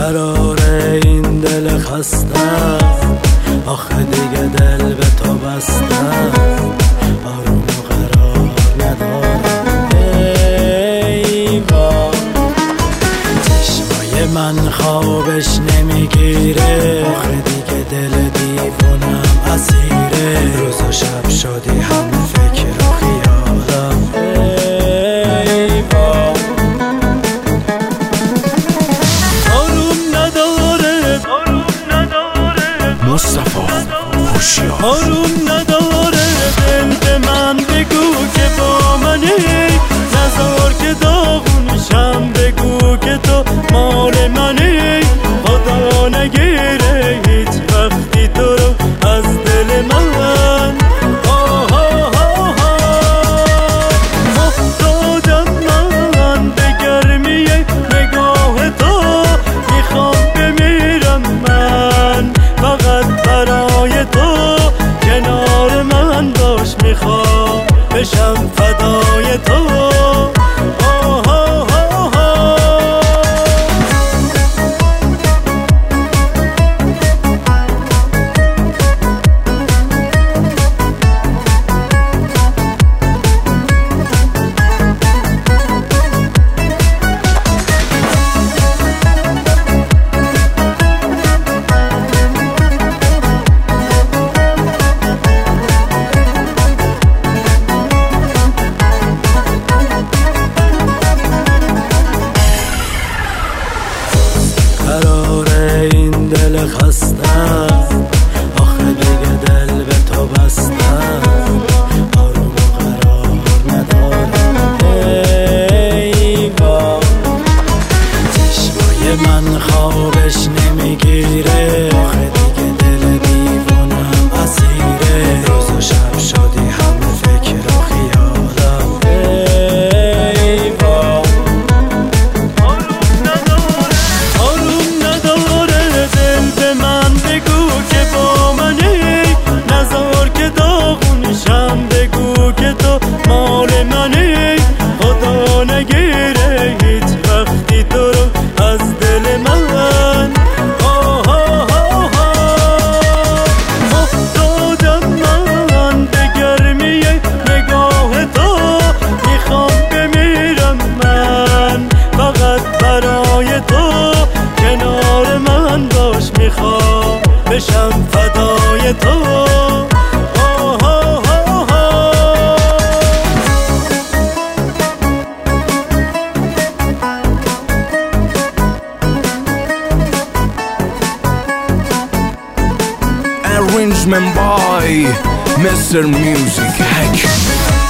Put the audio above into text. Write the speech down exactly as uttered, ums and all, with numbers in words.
قرار این دل خستم، آخه دیگه دل به تو بستم، آروم و قرار ندارم. ای وای چشمای من خوابش نمیگیره، آخه دیگه دل دیوونم اسیره، روز و شب شدی هم فکر و خیالم. ای وای مصطفی هوشیار آروم نداره دل به من بگو که با منی، نزار که داغونشم بگو که تو مال منی، خدا نگیره هیچ وقتی تو رو از دل من. محتاجم من به گرمی نگاه تو، میخوام بمیرم من فقط برای تو، کنار من باش میخوام بشم فدای تو. قرار این دل خستم، آخه دیگه دل به تو بستم، آروم و قرار ندارم. ای وای چشمای من خوابش نمیگیره، آخه دیگه دل دیوونم اسیره، روز و شب شدی هم فکر و خیالم. ای وای بگو که تو مال منی، خدا نگیره هیچ وقتی تو رو از دل من. محتاجم من به گرمی نگاه تو، میخوام بمیرم من فقط برای تو، کنار من باش میخوام بشم فدای تو. Arrangement by Mister Music Hack.